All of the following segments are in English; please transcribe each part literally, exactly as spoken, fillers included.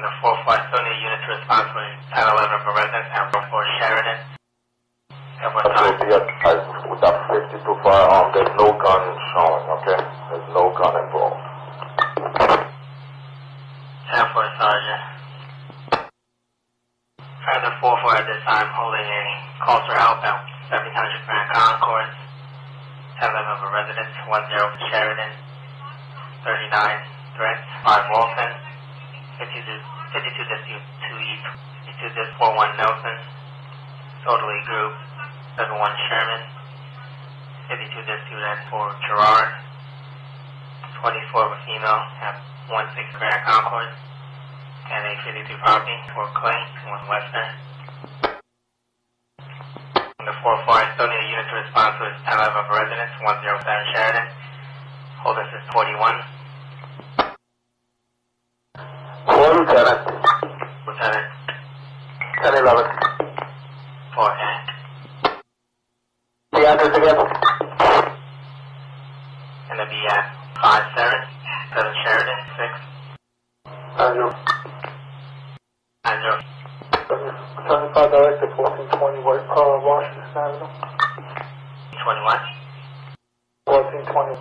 The four four, I still need a unit to respond to a ten eleven for residents and room for Sheridan. And what time? With that fifty-two firearm, there's no gun showing, okay? There's no gun involved. ten four, Sergeant. Further four four at this time, holding a call for help at seven hundred Grand Concourse. ten eleven for residents, one zero for Sheridan. thirty-nine threats, five Walton. fifty-two dispute two East, fifty-two dispute four one Nelson. Totally group seven one Sherman. fifty-two dispute at four Gerard. twenty-four for female at one six Grand Concourse. And a fifty-two property for Clay, one Western. The four four, I still need a unit to respond to his ten eleven for residents, one zero seven Sheridan. Hold this is forty-one. Four Lieutenant. Lieutenant. ten eleven. four ten. The address again? And it'll be at five seven, seven Sheridan, six. Andrew. Andrew. seventy-five Director, fourteen twenty West uh, Washington Avenue. twenty-one. fourteen twenty.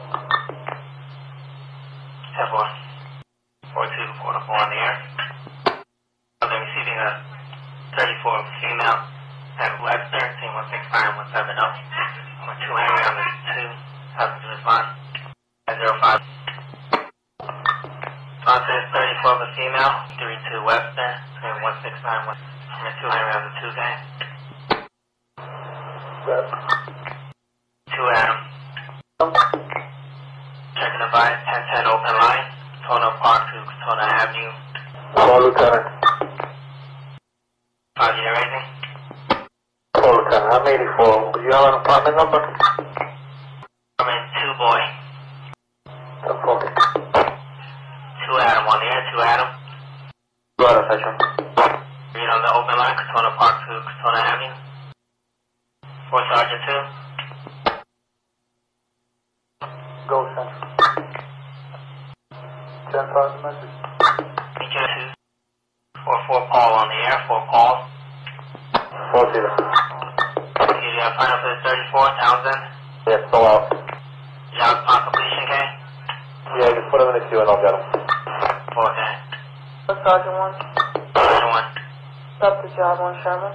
ten four. four two, four four on the air. They're receiving a thirty-four female at Webster, team one six nine one seven zero. Number two Henry on the two, having to respond. At zero five. Sponsor is thirty-four for female, three two Webster, team one six nine one. Number two Henry on the two guy. two Adam. Checking the bias, ten ten open line. Tono Park to Tono Avenue. Four Lieutenant. Five year rating. Four Lieutenant, I'm eighty-four. Do you have an apartment number? I'm in two boy. ten forty. Two Adam on the air, two Adam. Go ahead, Section. Read on the open line, Katona Park to Katona Avenue. Four Sergeant two. Go, Section. ten five message. Beacon two. Four four Paul on the air, four Paul. Four zero. You got final for the thirty-four, Townsend. Yes, go out. Job upon completion, K. Yeah, just put him in the queue and I'll get him. Four K. Sergeant one. Sergeant one. Stop the job on Sherman.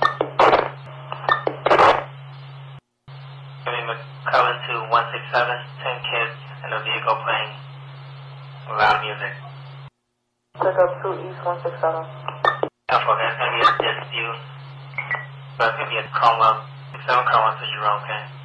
Giving McCullen to one six seven, ten kids in a vehicle playing loud music. Pick up two East one six seven. That's okay, it's going to be a dispute. But it's going to be a call up. six seven call one to Jerome, okay?